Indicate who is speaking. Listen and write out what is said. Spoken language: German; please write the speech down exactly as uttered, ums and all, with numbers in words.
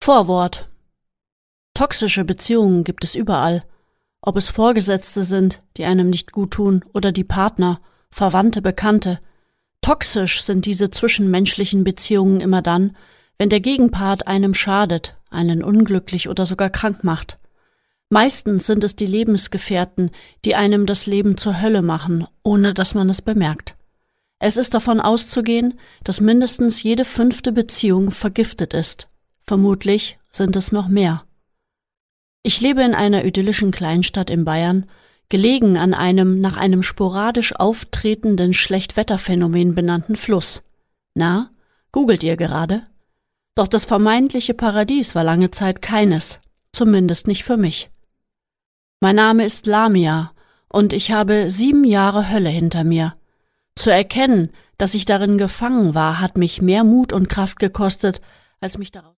Speaker 1: Vorwort. Toxische Beziehungen gibt es überall. Ob es Vorgesetzte sind, die einem nicht gut tun, oder die Partner, Verwandte, Bekannte. Toxisch sind diese zwischenmenschlichen Beziehungen immer dann, wenn der Gegenpart einem schadet, einen unglücklich oder sogar krank macht. Meistens sind es die Lebensgefährten, die einem das Leben zur Hölle machen, ohne dass man es bemerkt. Es ist davon auszugehen, dass mindestens jede fünfte Beziehung vergiftet ist. Vermutlich sind es noch mehr. Ich lebe in einer idyllischen Kleinstadt in Bayern, gelegen an einem nach einem sporadisch auftretenden Schlechtwetterphänomen benannten Fluss. Na, googelt ihr gerade? Doch das vermeintliche Paradies war lange Zeit keines, zumindest nicht für mich. Mein Name ist Lamia und ich habe sieben Jahre Hölle hinter mir. Zu erkennen, dass ich darin gefangen war, hat mich mehr Mut und Kraft gekostet, als mich daraus